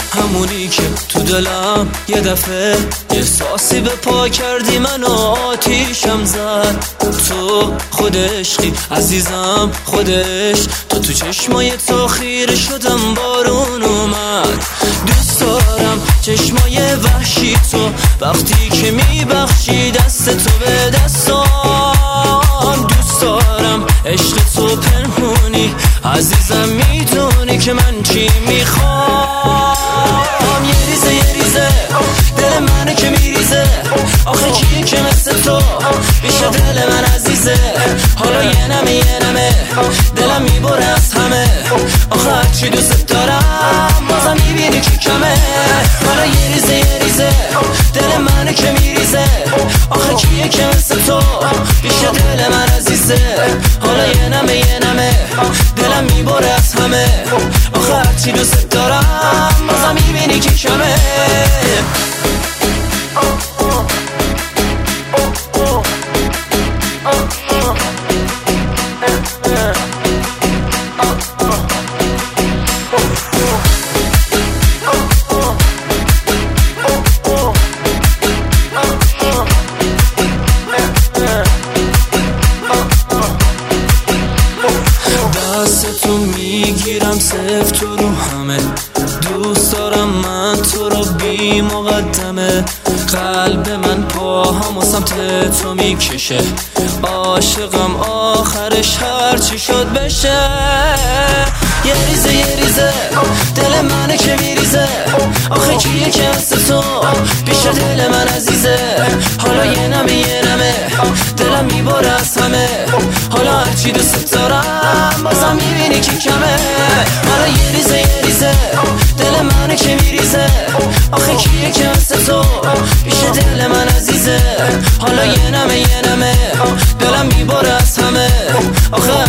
همونی که تو دلم یه دفعه یه ساسی به پا کردی، منو آتیشم زد. تو خود عشقی عزیزم، خودش تو چشمای تو خیره شدم، بارون اومد. دوست دارم چشمای وحشی تو، وقتی که میبخشی دست تو به دستام. دوست دارم عشق تو پنهونی، عزیزم میدونی که من چی میخوام. یه ریزه دل منه که میریزه، آخه کیه که مثل تو بیشه دل من عزیزه. حالا یه نمه دلم میبره از همه، آخه هرچی دوست دارم بازم میبینی که کمه. حالا یه ریزه دل منه که میریزه، آخه کیه که مثل تو بیشه دل من عزیزه. حالا یه نمه دلم میبره از همه، آخه هرچی دوست دارم بازم میبینی که کمه. دستتو میگیرم سفت تو رو همه، دوست دارم من تو رو بی مقدمه. قلب من پاهامو سمت تو میکشه، عاشقم آخرش هرچی شد بشه. یه ریزه دل منه که میریزه، آخه کیه که مثل تو بیشه دل من عزیزه. حالا یه نمه دلم میباره از همه، حالا هرچی دوست دارم بازم میبینی که کمه. حالا یه ریزه دل منه که میریزه، آخه کیه که مثل تو بیشه دل من عزیزه. حالا یه نمه دلم میباره از همه، آخه